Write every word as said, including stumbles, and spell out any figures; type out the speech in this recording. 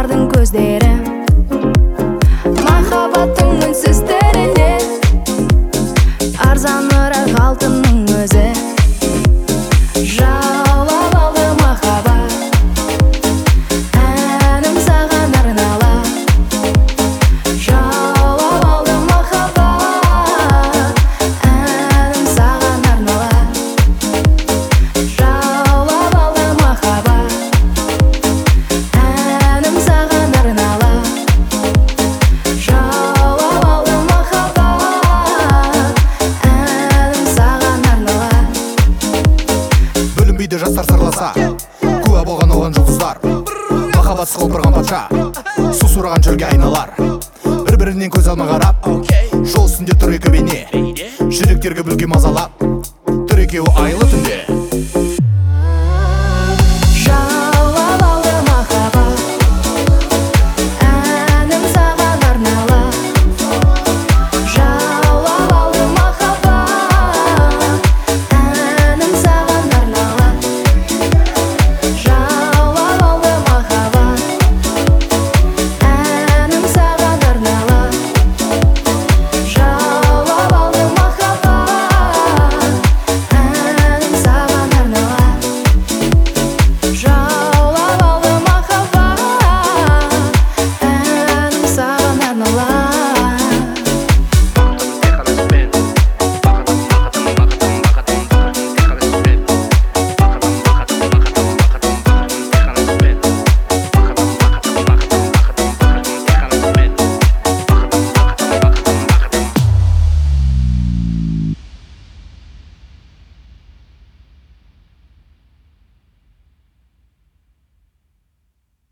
жастардың көздері, махаббаттың үнсіз тілінде, арзан мұрақ алтынның өзі. Жаулап алды махаббат, әнім саған арнала. Жаулап алды махаббат, әнім саған арнала. Жаулап алды махаббат, әнім саған арнала. Жаулап алды махаббат, әнім саған арнала. Бүлінбейді жастар сырласа, куә болған оған жұлдыздар. Махаббатсыз құлпырған патша, су сұраған жүрге айналар. Бір-бірінен көз алма қарап, жол үстінде тұр екі бейне, жүректерге бүлге мазалап. Тұр екеуі айлы түнде,